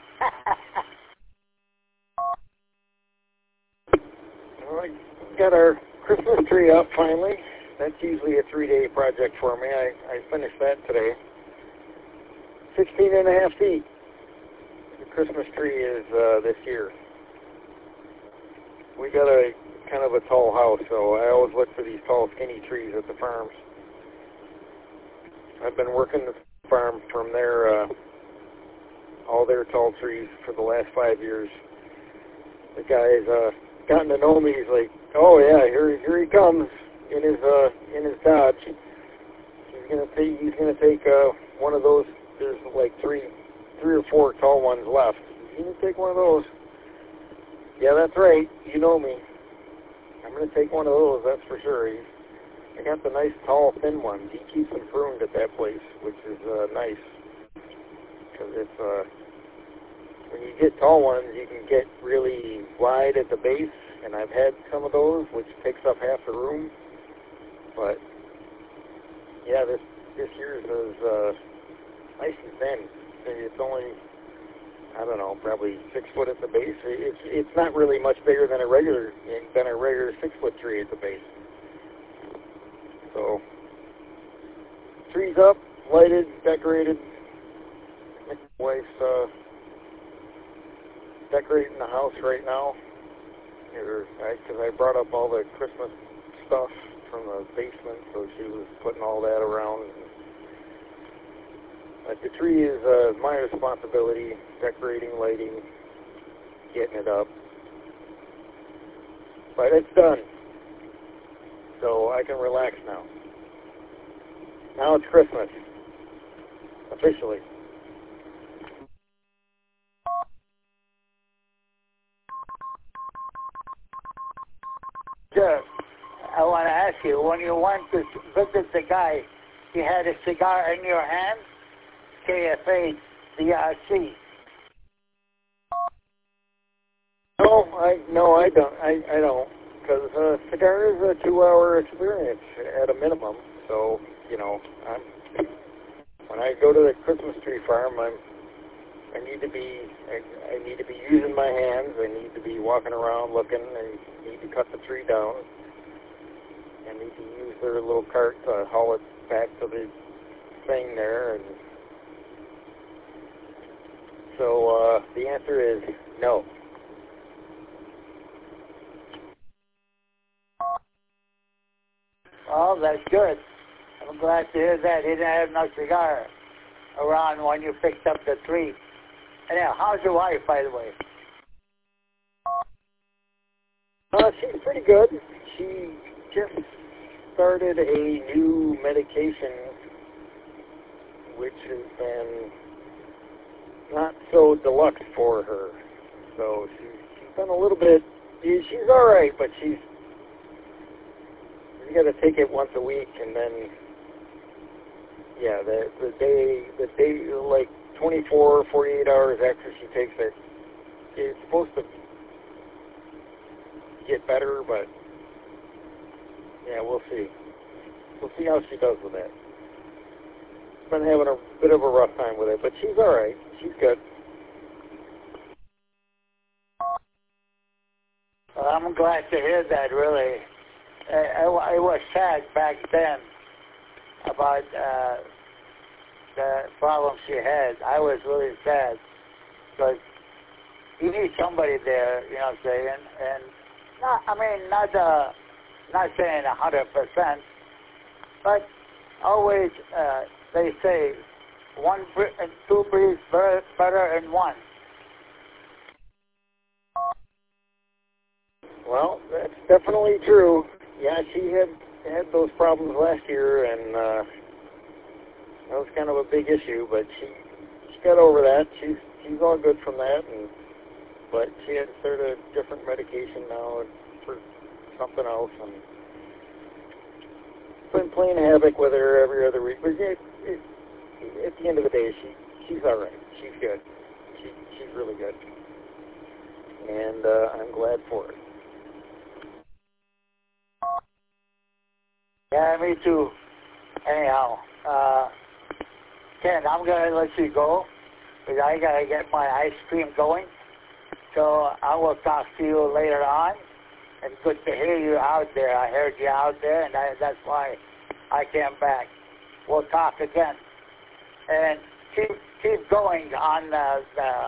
Speaker 4: Well, we got our Christmas tree up finally. That's usually a three-day project for me. I, I finished that today. sixteen and a half feet. The Christmas tree is uh, this year. We got a kind of a tall house, so I always look for these tall, skinny trees at the farms. I've been working the farm from their uh, all their tall trees for the last five years. The guy's uh, gotten to know me. He's like, "Oh yeah, here here he comes in his uh, in his Dodge. He's gonna take he's gonna take uh, one of those. There's like three three or four tall ones left. He's gonna take one of those." Yeah, that's right. You know me. I'm going to take one of those, that's for sure. He's, I got the nice, tall, thin ones. He keeps them pruned at that place, which is uh, nice. Because it's, uh, when you get tall ones, you can get really wide at the base, and I've had some of those, which takes up half the room. But, yeah, this, this year's is uh, nice and thin. It's only... I don't know, probably six foot at the base. It's it's not really much bigger than a regular than a regular six foot tree at the base. So trees up, lighted, decorated. My wife's uh, decorating the house right now. Because I, I brought up all the Christmas stuff from the basement, so she was putting all that around. But the tree is uh, my responsibility, decorating, lighting, getting it up. But it's done. So I can relax now. Now it's Christmas. Officially.
Speaker 7: Sir, I want to ask you, when you went to visit the guy, you had a cigar in your hand? K F A D R C.
Speaker 4: No, I no, I don't. I, I don't, because uh, cigar is a two-hour experience at a minimum. So you know, I'm when I go to the Christmas tree farm, I'm I need to be I, I need to be using my hands. I need to be walking around looking. I need to cut the tree down. I need to use their little cart to haul it back to the thing there. And so uh, the answer is no.
Speaker 7: Oh, that's good. I'm glad to hear that. He didn't have no cigar around when you picked up the tree. Anyhow, how's your wife, by the way?
Speaker 4: Uh, she's pretty good. She just started a new medication, which has been not so deluxe for her. So she's, she's been a little bit, she's all right, but she's, you got to take it once a week, and then, yeah, the, the day, the day, like twenty-four, forty-eight hours after she takes it, it's supposed to get better, but, yeah, we'll see. We'll see how she does with that. Been having a bit of a rough time with it, but she's all right. She's good.
Speaker 7: Well, I'm glad to hear that, really. I, I, I was sad back then about uh, the problem she had. I was really sad because you need somebody there, you know what I'm saying? And not, I mean, not uh, not saying a hundred percent, but always uh, they say one and two breeds better, better than one.
Speaker 4: Well, that's definitely true. Yeah, she had had those problems last year, and uh, that was kind of a big issue. But she she got over that. She's she's all good from that, and but she had to start a different medication now for something else, and been playing havoc with her every other week. But it, it, at the end of the day, she she's all right. She's good. She she's really good, and uh, I'm glad for it.
Speaker 7: Yeah, me too. Anyhow, uh, Ken, I'm going to let you go because I got to get my ice cream going. So I will talk to you later on. And good to hear you out there. I heard you out there, and I, that's why I came back. We'll talk again. And keep keep going on the, the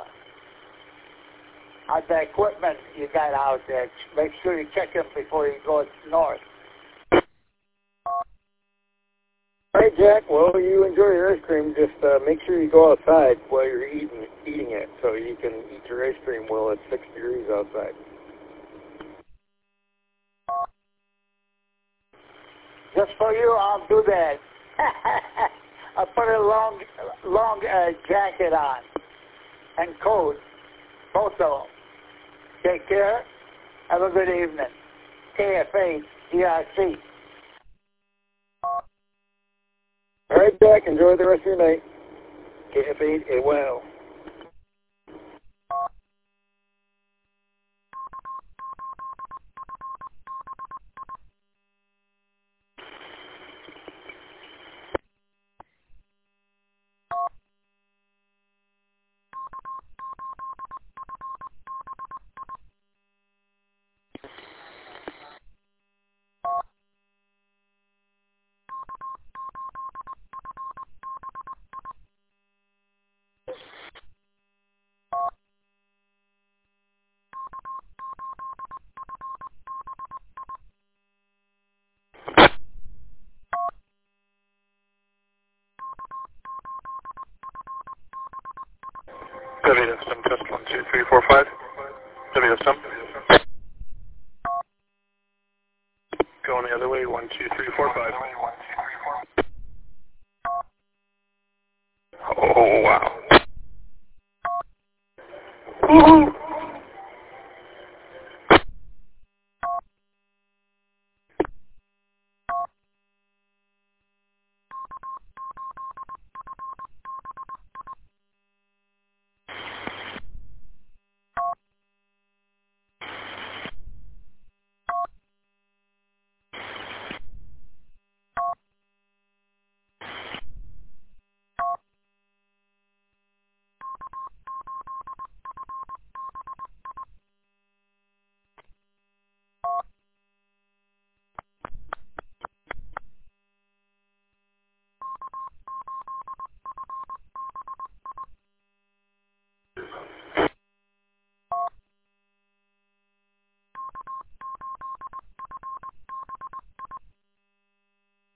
Speaker 7: on the equipment you got out there. Make sure you check them before you go north.
Speaker 8: All right, Jack. Well, you enjoy your ice cream. Just uh, make sure you go outside while you're eating eating it, so you can eat your ice cream while it's six degrees outside.
Speaker 7: Just for you, I'll do that. I'll put a long, long uh, jacket on and coat, both of them. Take care. Have a good evening. K F A D R C.
Speaker 8: All right, Jack. Enjoy the rest of your night. K F eight A well.
Speaker 6: W S M test one two three four five. W S M. Going the other way, one two three four five.